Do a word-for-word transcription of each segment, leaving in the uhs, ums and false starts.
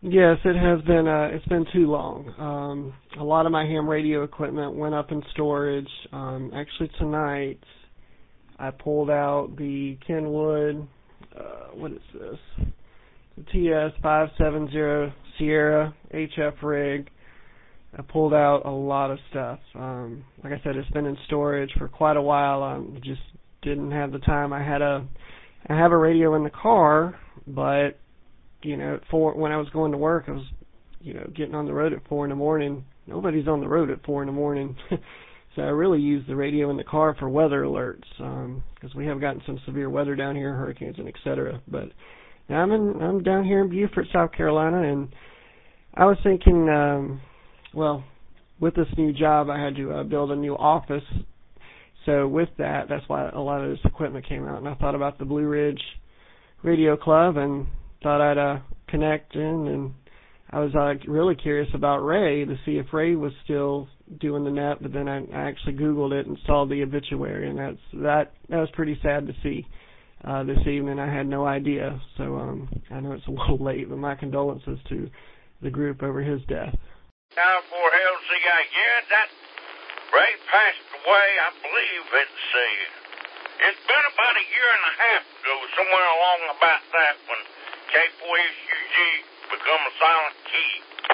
Yes, it has been. Uh, it's been too long. Um, a lot of my ham radio equipment went up in storage. Um, actually, tonight I pulled out the Kenwood. Uh, what is this? The T S five seventy Sierra H F rig. I pulled out a lot of stuff. Um, like I said, it's been in storage for quite a while. I just didn't have the time. I had a, I have a radio in the car, but you know, at four, when I was going to work, I was, you know, getting on the road at four in the morning. Nobody's on the road at four in the morning. So I really use the radio in the car for weather alerts, because um, we have gotten some severe weather down here, hurricanes and et cetera. But now I'm in, I'm down here in Beaufort, South Carolina, and I was thinking, um, well, with this new job, I had to uh, build a new office. So with that, that's why a lot of this equipment came out. And I thought about the Blue Ridge Radio Club and thought I'd uh, connect in, and I was uh, really curious about Ray to see if Ray was still doing the net, but then I, I actually Googled it and saw the obituary, and that's that that was pretty sad to see uh, this evening. I had no idea, so um, I know it's a little late, but my condolences to the group over his death. Now for L C I, yeah, that Ray passed away, I believe it's uh, it's been about a year and a half ago, somewhere along about that, when K four S U G become a silent key.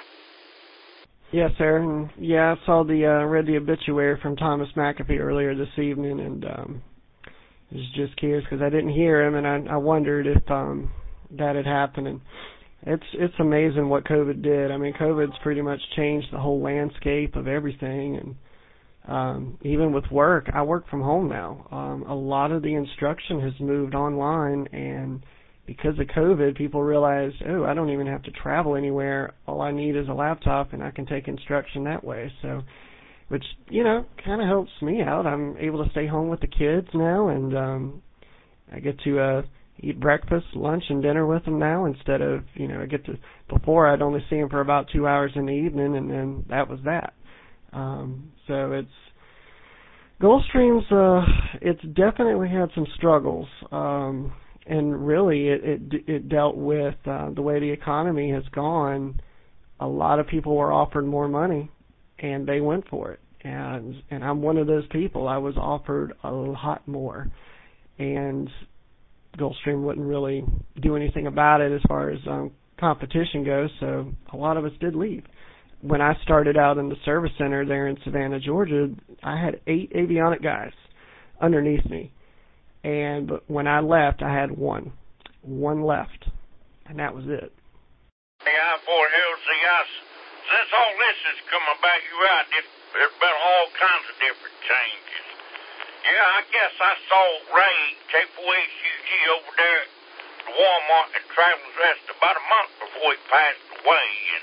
Yes, sir. And yeah, I saw the uh, read the obituary from Thomas McAfee earlier this evening, and um, I was just curious because I didn't hear him, and I, I wondered if um, that had happened. And it's it's amazing what COVID did. I mean, COVID's pretty much changed the whole landscape of everything, and um, even with work, I work from home now. Um, a lot of the instruction has moved online, and because of COVID, people realized, oh, I don't even have to travel anywhere. All I need is a laptop, and I can take instruction that way. So, which, you know, kind of helps me out. I'm able to stay home with the kids now, and um, I get to uh, eat breakfast, lunch, and dinner with them now instead of, you know, I get to, before I'd only see them for about two hours in the evening, and then that was that. Um, so it's, Gulfstream's, uh, it's definitely had some struggles. Um, And really, it it, it dealt with uh, the way the economy has gone. A lot of people were offered more money, and they went for it. And and I'm one of those people. I was offered a lot more, and Gulfstream wouldn't really do anything about it as far as um, competition goes. So a lot of us did leave. When I started out in the service center there in Savannah, Georgia, I had eight avionic guys underneath me. And but when I left, I had one. One left. And that was it. Yeah, for L C S, since all this has come about, you're right, it, there's been all kinds of different changes. Yeah, I guess I saw Ray, K four S U G, over there at the Walmart at Travelers Rest about a month before he passed away. And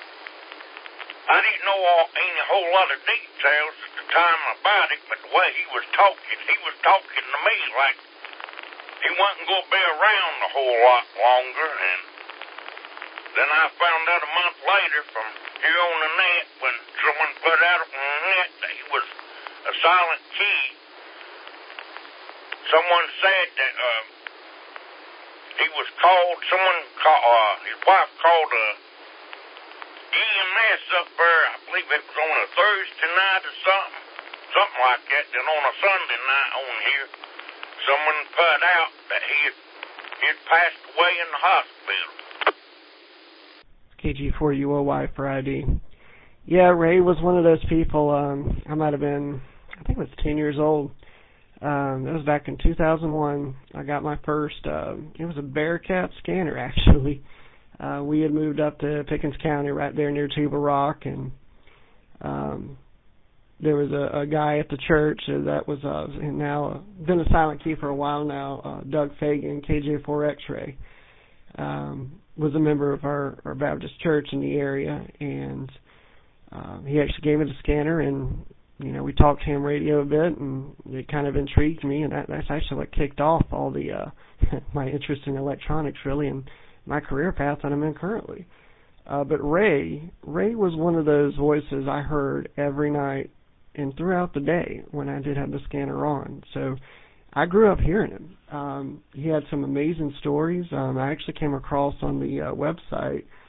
I didn't know all, any whole lot of details at the time about it, but the way he was talking, he was talking to me like he wasn't going to be around a whole lot longer. And then I found out a month later from here on the net when someone put out on the net that he was a silent key. Someone said that uh, he was called, someone, call, uh, his wife called a E M S up there, I believe it was on a Thursday night or something, something like that. Then on a Sunday night on here, someone put out that he had, he had passed away in the hospital. K G four U O Y for I D. Yeah, Ray was one of those people. Um, I might have been, I think I was ten years old. Um, that was back in two thousand one. I got my first, uh, it was a Bearcat scanner, actually. Uh, we had moved up to Pickens County right there near Tuba Rock, and um, there was a, a guy at the church that was uh, now uh, been a silent key for a while now, uh, Doug Fagan, K J four X-ray, um, was a member of our, our Baptist church in the area, and um, he actually gave me the scanner, and you know, we talked ham radio a bit, and it kind of intrigued me, and that, that's actually what kicked off all the uh, my interest in electronics, really, and my career path that I'm in currently. Uh, but Ray, Ray was one of those voices I heard every night and throughout the day when I did have the scanner on. So I grew up hearing him. Um, he had some amazing stories. Um, I actually came across on the uh, website,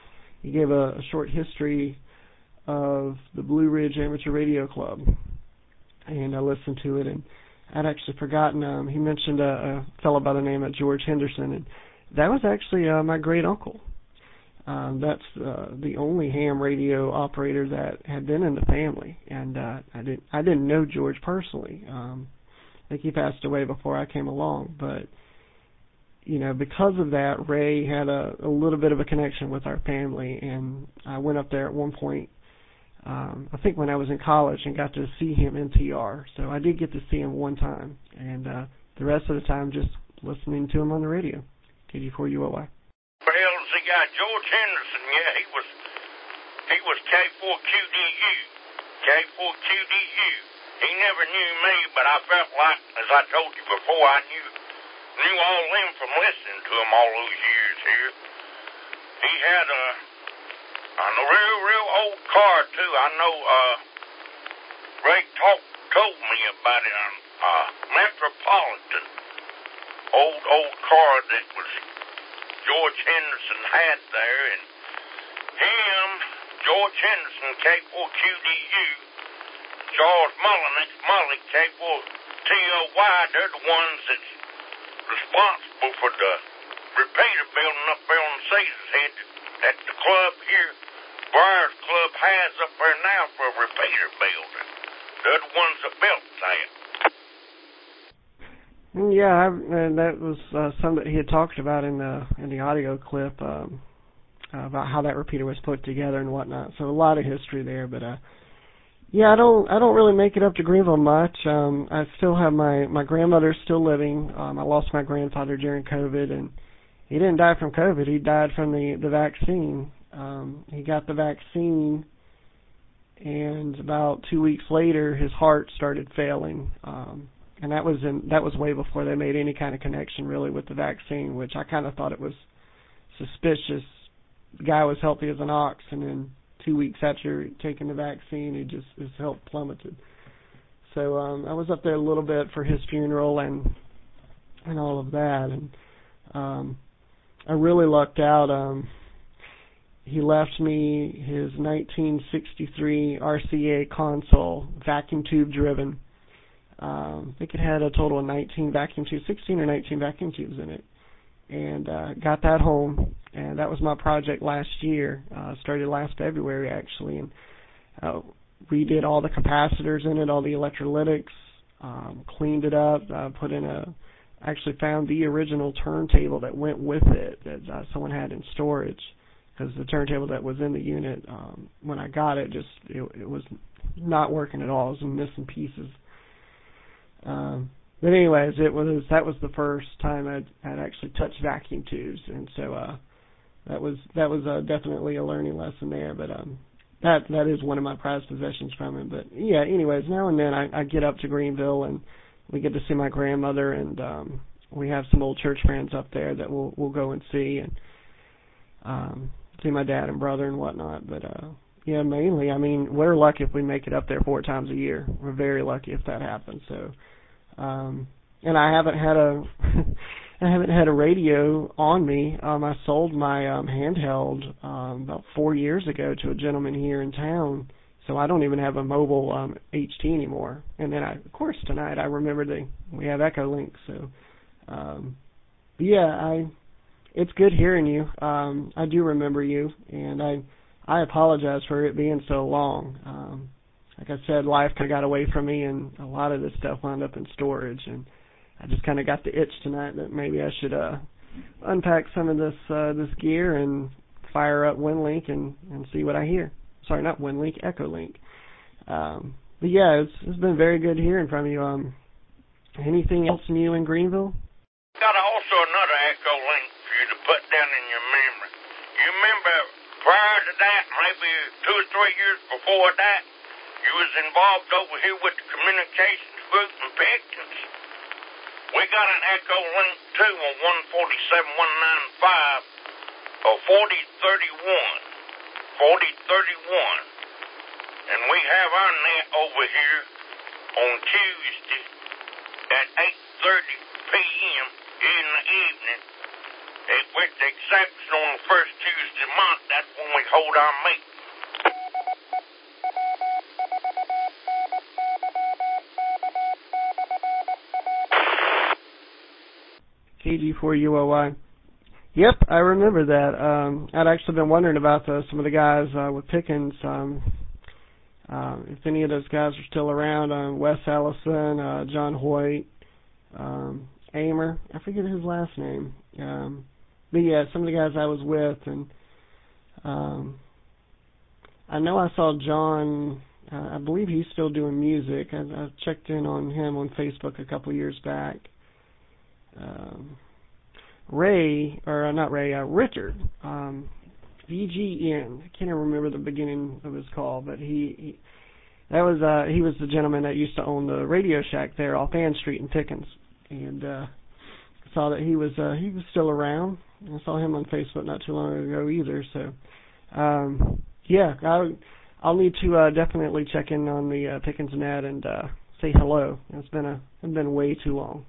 he gave a, a short history of the Blue Ridge Amateur Radio Club, and I listened to it, and I'd actually forgotten, um, he mentioned a, a fellow by the name of George Henderson, and that was actually uh, my great-uncle. Um, that's uh, the only ham radio operator that had been in the family, and uh, I didn't I didn't know George personally. Um, I think he passed away before I came along, but you know, because of that, Ray had a, a little bit of a connection with our family, and I went up there at one point. Um, I think when I was in college and got to see him in T R, so I did get to see him one time, and uh, the rest of the time just listening to him on the radio. K D four U O Y. Well, the guy George Henderson, yeah, he was he was K four Q D U, K four Q D U. He never knew me, but I felt like, as I told you before, I knew knew all them from listening to him all those years here. He had a, a real, real old car too. I know uh, Ray talk, told me about it. A uh, Metropolitan, old old car that was George Henderson had there, and him, George Henderson, K four Q D U, Charles Mullen, Mullen, K four T O Y, they're the ones that's responsible for the repeater building up there on Caesar's Head at the club here. Briar's Club has up there now for a repeater building. They're the ones that built that. Yeah, I, and that was uh, something that he had talked about in the in the audio clip um, uh, about how that repeater was put together and whatnot. So a lot of history there, but uh, yeah, I don't I don't really make it up to Greenville much. Um, I still have my my grandmother still living. Um, I lost my grandfather during COVID, and he didn't die from COVID. He died from the the vaccine. Um, he got the vaccine, and about two weeks later, his heart started failing. Um, And that was in that was way before they made any kind of connection really with the vaccine, which I kind of thought it was suspicious. The guy was healthy as an ox, and then two weeks after taking the vaccine, he just his health plummeted. So um, I was up there a little bit for his funeral and and all of that, and um, I really lucked out. Um, he left me his nineteen sixty-three R C A console, vacuum tube driven. Um, I think it had a total of nineteen vacuum tubes, sixteen or nineteen vacuum tubes in it, and uh, got that home, and that was my project last year. Uh, started last February actually, and uh, redid all the capacitors in it, all the electrolytics, um, cleaned it up, uh, put in a, actually found the original turntable that went with it that uh, someone had in storage, because the turntable that was in the unit um, when I got it just it, it was not working at all. It was missing pieces. Um, but anyways, it was that was the first time I'd, I'd actually touched vacuum tubes, and so uh, that was that was uh, definitely a learning lesson there. But um, that that is one of my prized possessions from him. But yeah, anyways, now and then I, I get up to Greenville and we get to see my grandmother, and um, we have some old church friends up there that we'll we'll go and see and um, see my dad and brother and whatnot. But uh, yeah, mainly, I mean, we're lucky if we make it up there four times a year. We're very lucky if that happens. So. Um, and I haven't had a, I haven't had a radio on me. Um, I sold my um, handheld um, about four years ago to a gentleman here in town, so I don't even have a mobile um, H T anymore. And then, I, of course, tonight I remembered that we have Echolink. So, um, yeah, I, it's good hearing you. Um, I do remember you, and I, I apologize for it being so long. Um, Like I said, life kind of got away from me, and a lot of this stuff wound up in storage. And I just kind of got the itch tonight that maybe I should uh, unpack some of this uh, this gear and fire up WinLink and, and see what I hear. Sorry, not WinLink, Echolink. Um, but yeah, it's, it's been very good hearing from you. Um, anything else new in Greenville? Got also another Echolink for you to put down in your memory. You remember prior to that, maybe two or three years before that, you was involved over here with the communications group in Pickens. We got an Echolink too on one forty-seven one ninety-five or forty thirty-one. forty thirty-one. And we have our net over here on Tuesday at eight thirty p.m. in the evening. With the exception on the first Tuesday month, that's when we hold on me. K G four U O Y. Yep, I remember that. Um, I'd actually been wondering about the, some of the guys uh, with Pickens. Um, uh, if any of those guys are still around, um, Wes Ellison, uh, John Hoyt, um, Amer. I forget his last name. Um, but yeah, some of the guys I was with, and um, I know I saw John. Uh, I believe he's still doing music. I, I checked in on him on Facebook a couple years back. Um, Ray, or uh, not Ray, uh, Richard, um, V G N. I can't even remember the beginning of his call, but he, he that was uh, he was the gentleman that used to own the Radio Shack there off Ann Street in Pickens, and uh, saw that he was uh, he was still around. I saw him on Facebook not too long ago either. So, um, yeah, I, I'll need to uh, definitely check in on the uh, Pickens net and uh, say hello. It's been a it's been way too long.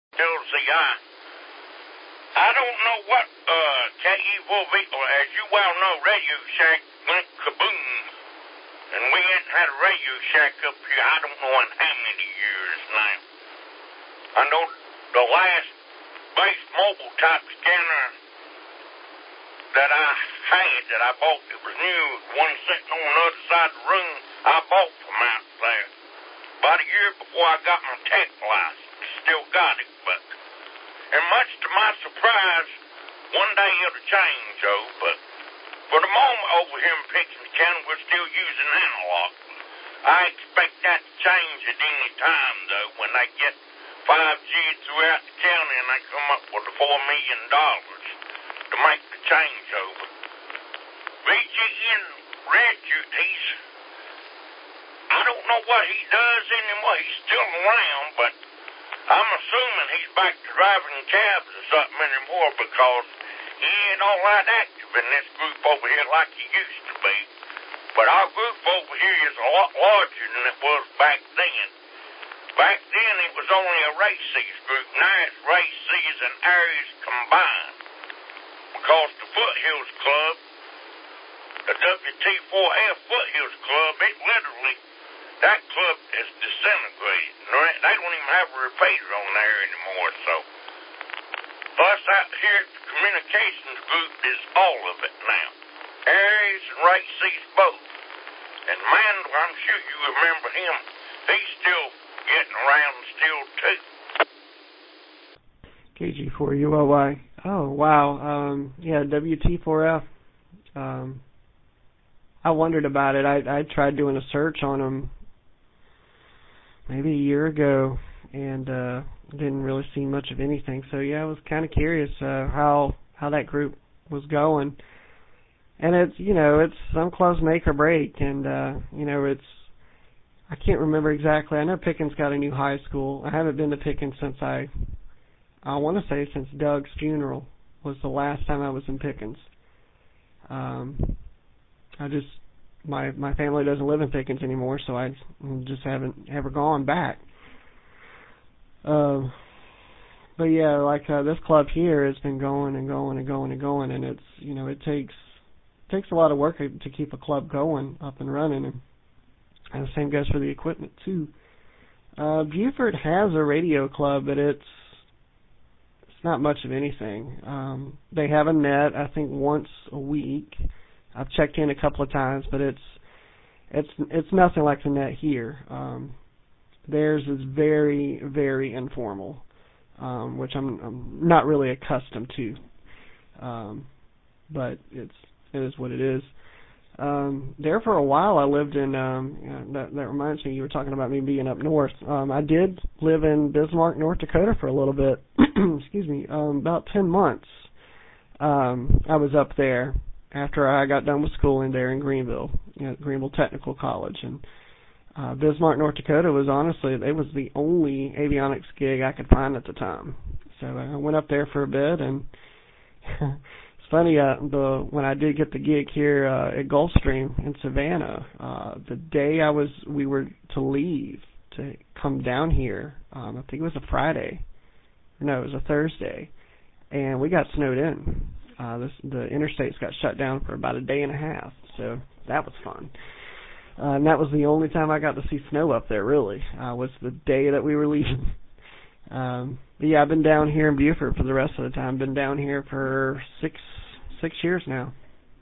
I don't know what uh, K E four V, as you well know, Radio Shack went kaboom. And we hadn't had a Radio Shack up here, I don't know in how many years now. I know the last base mobile type scanner that I had, that I bought, it was new, one sitting on the other side of the room, I bought from out there. About a year before I got my tech license, still got it, but... And much to my surprise, one day it'll change, Joe, but for the moment over here in Pickens County, we're still using analog. I expect that to change at any time, though, when they get five G throughout the county and they come up with the four million dollars to make the changeover. V G N Richard, he's, I don't know what he does anymore. He's still around, but I'm assuming he's back to driving cabs or something anymore because he ain't all that active in this group over here like he used to be. But our group over here is a lot larger than it was back then. Back then it was only a races group. Now it's races and areas combined. Because the Foothills Club, the W T four F Foothills Club, it literally... that club is disintegrated. They don't even have a repeater on there anymore, so. Plus, out here at the communications group is all of it now. Aries and Ray sees both. And Mandel, I'm sure you remember him. He's still getting around still, too. K G four U O Y. Oh, wow. Um, yeah, W T four F. Um, I wondered about it. I, I tried doing a search on them maybe a year ago, and uh, didn't really see much of anything. So yeah, I was kind of curious uh, how how that group was going. And it's you know it's some clubs make or break, and uh, you know it's I can't remember exactly. I know Pickens got a new high school. I haven't been to Pickens since I I want to say since Doug's funeral was the last time I was in Pickens. Um, I just My my family doesn't live in Pickens anymore, so I just haven't ever gone back. Uh, but yeah, like uh, this club here has been going and going and going and going, and it's you know it takes it takes a lot of work to keep a club going up and running, and, and the same goes for the equipment too. Uh, Buford has a radio club, but it's it's not much of anything. Um, they have a net, I think, once a week. I've checked in a couple of times, but it's it's it's nothing like the net here. Um, theirs is very very informal, um, which I'm I'm not really accustomed to. Um, but it's it is what it is. Um, there for a while, I lived in. Um, you know, that that reminds me, you were talking about me being up north. Um, I did live in Bismarck, North Dakota, for a little bit. Excuse me, um, about ten months. Um, I was up there after I got done with schooling there in Greenville, you know, Greenville Technical College, and uh, Bismarck, North Dakota was honestly, it was the only avionics gig I could find at the time. So I went up there for a bit, and it's funny, uh, the when I did get the gig here uh, at Gulfstream in Savannah, uh, the day I was, we were to leave to come down here, um, I think it was a Friday, no, it was a Thursday, and we got snowed in. Uh, this, the interstates got shut down for about a day and a half, so that was fun. Uh, and that was the only time I got to see snow up there, really, uh, was the day that we were leaving. Um, but yeah, I've been down here in Buford for the rest of the time. Been down here for six six years now.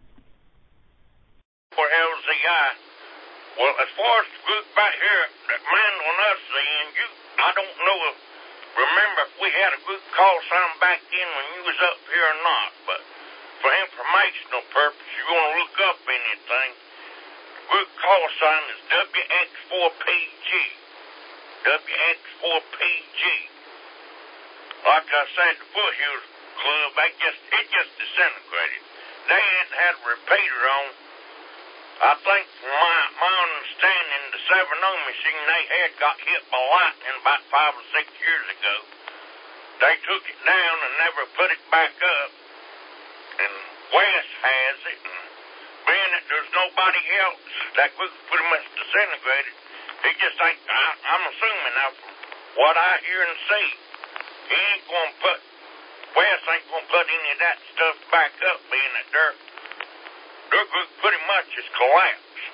For L Z I, well, as far as the group back here that manned on us, then you, I don't know if, remember if we had a group call sign back in when you was up here or not, but for informational purpose, you're going to look up anything. The group call sign is W X four P G. W X four P G. Like I said, the Foothills Club, they just, it just disintegrated. They hadn't had a repeater on. I think from my, my understanding, the seven oh machine they had got hit by lightning about five or six years ago. They took it down and never put it back up. And Wes has it, and being that there's nobody else, that group pretty much disintegrated. He just ain't, I, I'm assuming now from what I hear and see, he ain't going to put, Wes ain't going to put any of that stuff back up, being that their, their group pretty much is collapsed.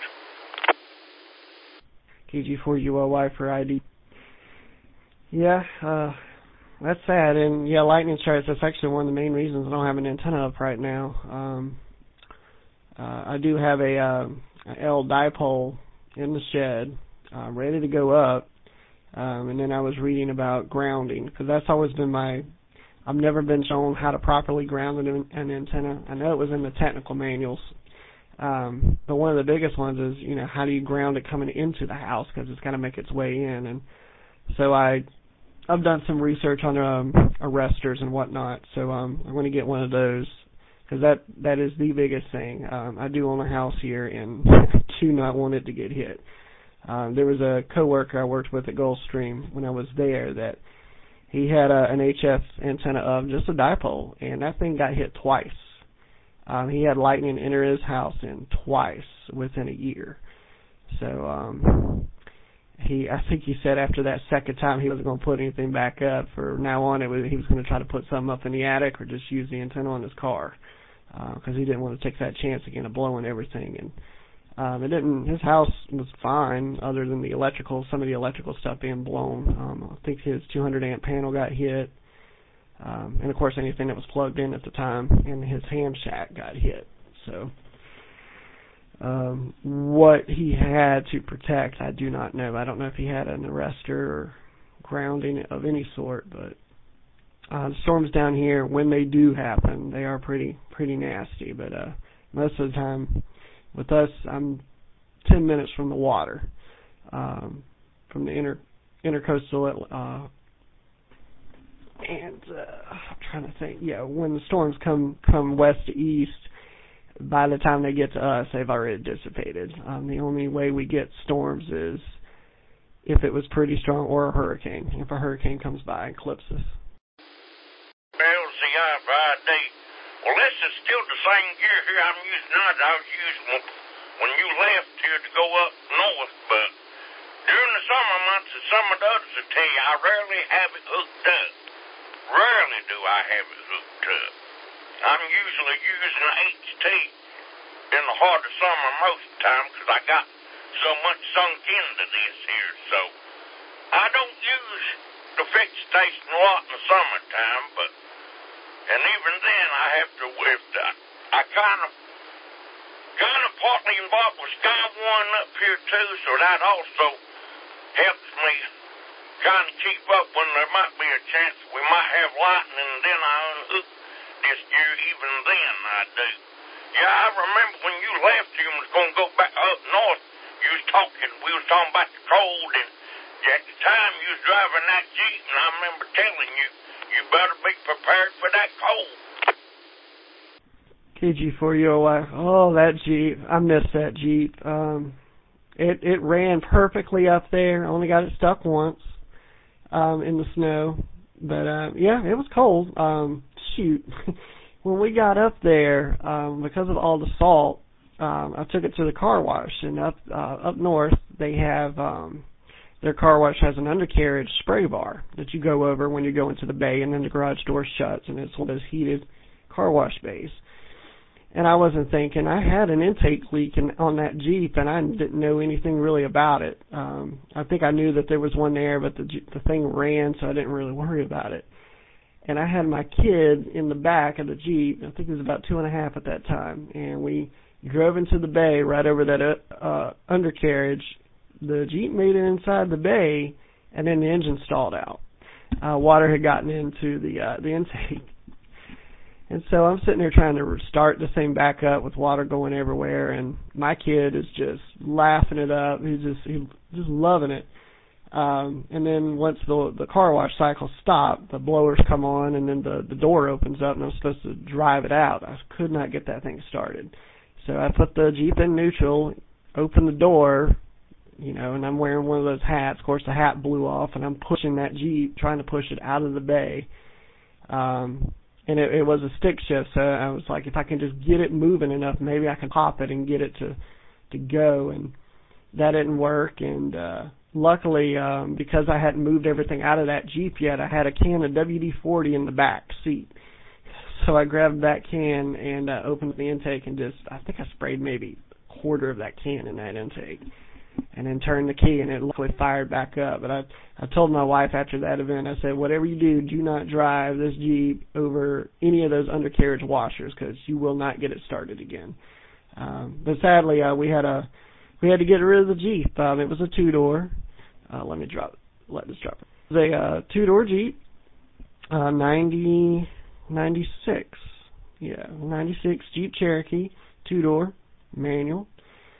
K G four U L Y for I D. Yeah, uh, that's sad. And yeah, lightning strikes, that's actually one of the main reasons I don't have an antenna up right now. Um, uh, I do have a, uh, a L dipole in the shed, uh, ready to go up. Um, and then I was reading about grounding, because that's always been my, I've never been shown how to properly ground an, an antenna. I know it was in the technical manuals. Um, but one of the biggest ones is, you know, how do you ground it coming into the house, because it's got to make its way in. And so I, I've done some research on um, arresters and whatnot, so um, I'm going to get one of those, because that, that is the biggest thing. Um, I do own a house here, and I do not want it to get hit. Um, there was a coworker I worked with at Gulfstream when I was there that he had a, an H F antenna of just a dipole, and that thing got hit twice. Um, he had lightning enter his house in twice within a year. So um, he, I think he said after that second time he wasn't going to put anything back up. From now on, it was, he was going to try to put something up in the attic or just use the antenna on his car, because uh, he didn't want to take that chance again of blowing everything. And um, it didn't. His house was fine, other than the electrical, some of the electrical stuff being blown. Um, I think his two hundred amp panel got hit. Um, and, of course, anything that was plugged in at the time, and his ham shack got hit. So um, what he had to protect, I do not know. I don't know if he had an arrestor or grounding of any sort, but uh, the storms down here, when they do happen, they are pretty pretty nasty. But uh, most of the time, with us, I'm ten minutes from the water, um, from the inter intercoastal uh And uh, I'm trying to think. Yeah, when the storms come come west to east, by the time they get to us, they've already dissipated. Um, the only way we get storms is if it was pretty strong, or a hurricane. If a hurricane comes by and clips us. L Z I for I D. Well, this is still the same gear here I'm using now that I was using when you left here to go up north, but during the summer months, as some of the others will tell you, I rarely have it hooked up. Rarely do I have it hooked up. I'm usually using an H T in the heart of summer most of the time because I got so much sunk into this here. So I don't use the fixed station a lot in the summertime, but and even then I have to with that. I kind of kind of partly involved with Sky One up here too, so that also helps me kind of keep up when there might be a chance we might have lightning, and then I unhook this gear. Even then I do. Yeah, I remember when you left, you was going to go back up north. You was talking, we was talking about the cold, and at the time you was driving that Jeep, and I remember telling you, you better be prepared for that cold. K G four U L Y. Oh, that Jeep. I missed that Jeep. Um, it, it ran perfectly up there. Only got it stuck once um, in the snow. But, uh, yeah, it was cold. Um, shoot. When we got up there, um, because of all the salt, um, I took it to the car wash. And up uh, up north, they have... Um, their car wash has an undercarriage spray bar that you go over when you go into the bay, and then the garage door shuts, and it's one of those heated car wash bays. And I wasn't thinking. I had an intake leak in, on that Jeep, and I didn't know anything really about it. Um, I think I knew that there was one there, but the the thing ran, so I didn't really worry about it. And I had my kid in the back of the Jeep. I think he was about two and a half at that time, and we drove into the bay right over that uh, undercarriage. The Jeep made it inside the bay, and then the engine stalled out. Uh, water had gotten into the uh, the intake. And so I'm sitting there trying to start the thing back up with water going everywhere, and my kid is just laughing it up. He's just he's just loving it. Um, and then once the the car wash cycle stopped, the blowers come on, and then the the door opens up, and I'm supposed to drive it out. I could not get that thing started. So I put the Jeep in neutral, opened the door, you know, and I'm wearing one of those hats. Of course, the hat blew off, and I'm pushing that Jeep, trying to push it out of the bay. Um, and it, it was a stick shift, so I was like, if I can just get it moving enough, maybe I can pop it and get it to to go. And that didn't work. And uh, luckily, um, because I hadn't moved everything out of that Jeep yet, I had a can of W D forty in the back seat. So I grabbed that can and uh, opened the intake and just, I think I sprayed maybe a quarter of that can in that intake. And then turned the key, and it luckily fired back up. But I I told my wife after that event, I said, whatever you do, do not drive this Jeep over any of those undercarriage washers, because you will not get it started again. Um, but sadly, uh, we had a we had to get rid of the Jeep. Um, it was a two-door. Uh, let me drop let this drop. It was a uh, two-door Jeep, uh, ninety, ninety-six. Yeah, ninety-six Jeep Cherokee, two-door, manual.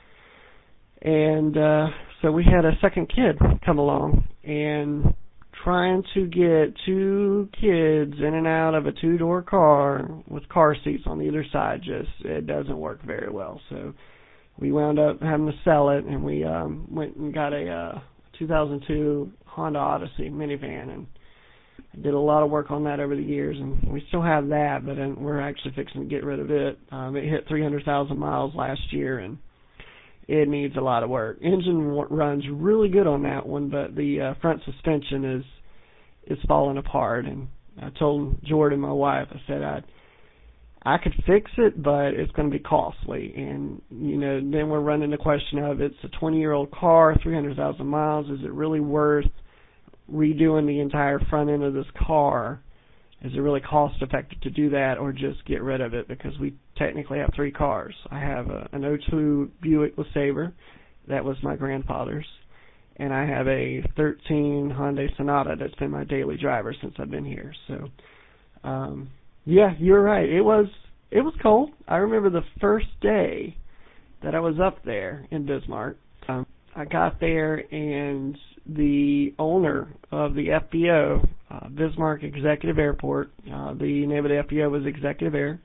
And uh, so we had a second kid come along, and trying to get two kids in and out of a two-door car with car seats on either side, just it doesn't work very well. So we wound up having to sell it, and we um, went and got a uh, two thousand two Honda Odyssey minivan, and did a lot of work on that over the years, and we still have that, but then we're actually fixing to get rid of it. Um, it hit three hundred thousand miles last year, and it needs a lot of work. Engine runs really good on that one, but the uh, front suspension is is falling apart. And I told Jordan, my wife, I said I I could fix it, but it's going to be costly. And you know, then we're running the question of, it's a twenty-year-old car, three hundred thousand miles. Is it really worth redoing the entire front end of this car? Is it really cost effective to do that, or just get rid of it? Because we technically have three cars. I have a, an oh two Buick LeSabre, that was my grandfather's, and I have a thirteen Hyundai Sonata that's been my daily driver since I've been here. So, um, yeah, you're right. It was it was cold. I remember the first day that I was up there in Bismarck. Um, I got there, and the owner of the F B O, uh, Bismarck Executive Airport, uh, the name of the F B O was Executive Air.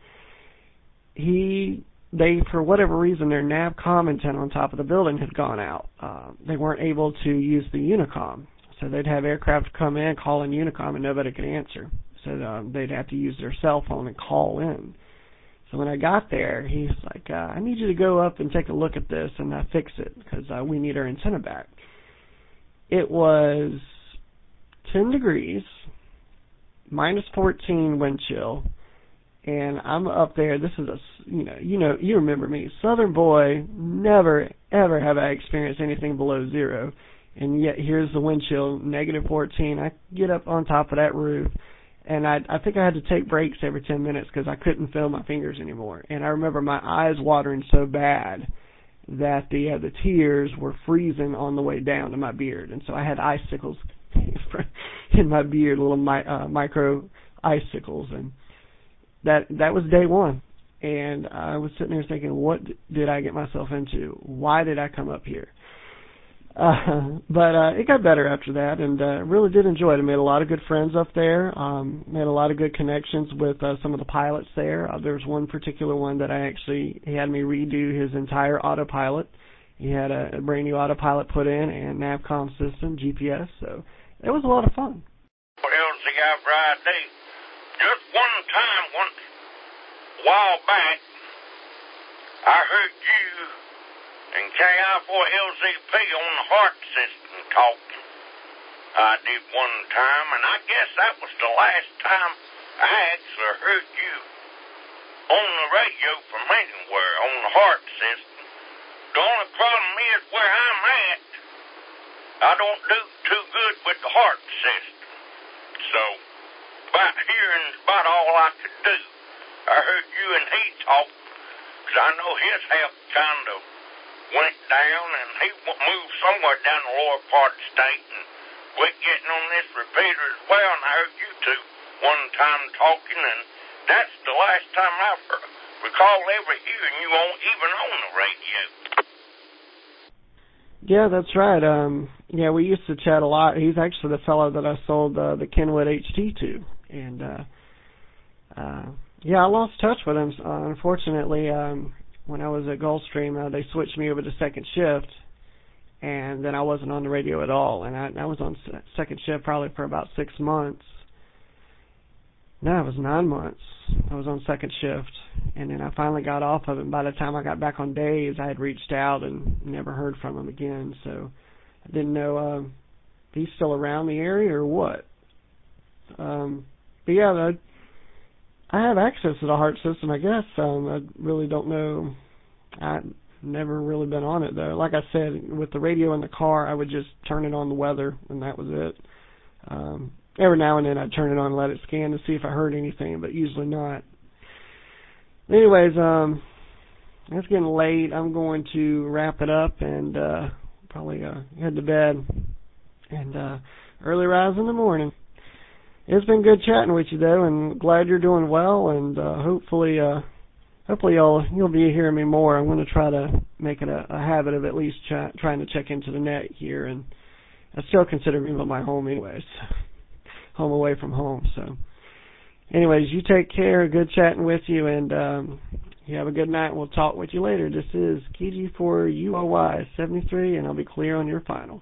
He, they, for whatever reason, their NAVCOM antenna on top of the building had gone out. Uh, they weren't able to use the Unicom, so they'd have aircraft come in, call in Unicom, and nobody could answer. So um, they'd have to use their cell phone and call in. So when I got there, he's like, uh, I need you to go up and take a look at this and uh, fix it, because uh, we need our antenna back. It was ten degrees, minus fourteen wind chill, and I'm up there. This is a, you know, you know, you remember me, Southern boy. Never, ever have I experienced anything below zero, and yet here's the wind chill, negative fourteen. I get up on top of that roof, and I, I think I had to take breaks every ten minutes because I couldn't feel my fingers anymore. And I remember my eyes watering so bad that the uh, the tears were freezing on the way down to my beard, and so I had icicles in my beard, little mi- uh, micro icicles, and that that was day one. And I was sitting there thinking, what did I get myself into? Why did I come up here? Uh, but uh, it got better after that, and uh, really did enjoy it. I made a lot of good friends up there, um, made a lot of good connections with uh, some of the pilots there. Uh, there was one particular one that I actually, he had me redo his entire autopilot. He had a, a brand new autopilot put in, and NAVCOM system, G P S, so it was a lot of fun. Well, see, I've Friday, just one time, one while back, I heard you and K I four L Z P on the heart system talking. I did one time, and I guess that was the last time I actually heard you. on the radio from anywhere on the heart system. The only problem is where I'm at, I don't do too good with the heart system. So, about hearing is about all I could do. I heard you and he talk, because I know his health kind of went down, and he moved somewhere down the lower part of the state and quit getting on this repeater as well, and I heard you two one time talking, and that's the last time I've heard, recall ever hearing you on, even on the radio. Yeah, that's right. Um, yeah, we used to chat a lot. He's actually the fellow that I sold uh, the Kenwood H T to, and uh, uh, yeah, I lost touch with him. Uh, unfortunately, um, when I was at Gulfstream, uh, they switched me over to second shift, and then I wasn't on the radio at all. And I, I was on second shift probably for about six months. No, it was nine months. I was on second shift, and then I finally got off of it. And by the time I got back on days, I had reached out and never heard from him again. So I didn't know uh, if he's still around the area or what. Um, but yeah, the, I have access to the heart system, I guess. Um, I really don't know. I've never really been on it, though. Like I said, with the radio in the car, I would just turn it on the weather, and that was it. Um, every now and then I'd turn it on and let it scan to see if I heard anything, but usually not. Anyways, um, it's getting late. I'm going to wrap it up and uh, probably uh, head to bed and uh, early rise in the morning. It's been good chatting with you, though, and glad you're doing well, and uh, hopefully uh, hopefully you'll, you'll be hearing me more. I'm going to try to make it a, a habit of at least ch- trying to check into the net here, and I still consider Greenville my home anyways, home away from home. So anyways, you take care. Good chatting with you, and um, you have a good night, and we'll talk with you later. This is K G four U O Y seventy-three, and I'll be clear on your final.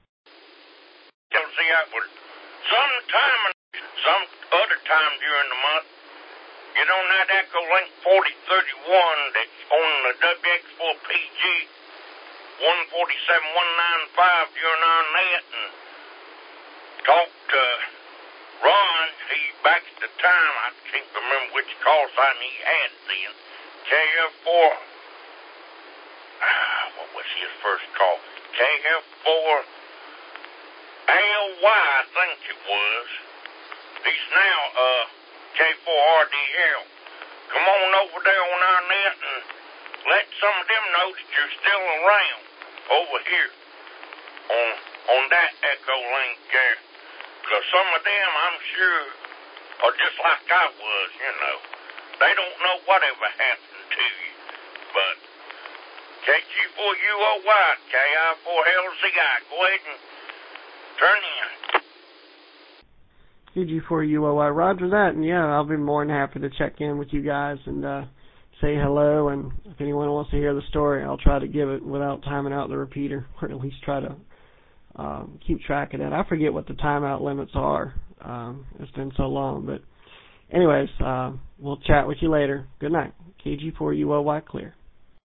See, I would sometime, some other time during the month, get on that Echo Link forty thirty-one that's on the W X four P G one forty-seven one ninety-five during our net and talk to Ron. He backs the time. I can't remember which call sign he had then. K F four. Ah, what was his first call? K F four A L Y, I think it was. He's now uh K four R D L. Come on over there on our net and let some of them know that you're still around over here on on that Echo Link there. Because some of them, I'm sure, are just like I was, you know. They don't know whatever happened to you. But K G four U O Y, K I four L Z I, go ahead and turn in. K G four U O Y, roger that, and yeah, I'll be more than happy to check in with you guys and uh, say hello, and if anyone wants to hear the story, I'll try to give it without timing out the repeater, or at least try to um, keep track of that. I forget what the timeout limits are. Um, it's been so long, but anyways, uh, we'll chat with you later. Good night. K G four U O Y clear.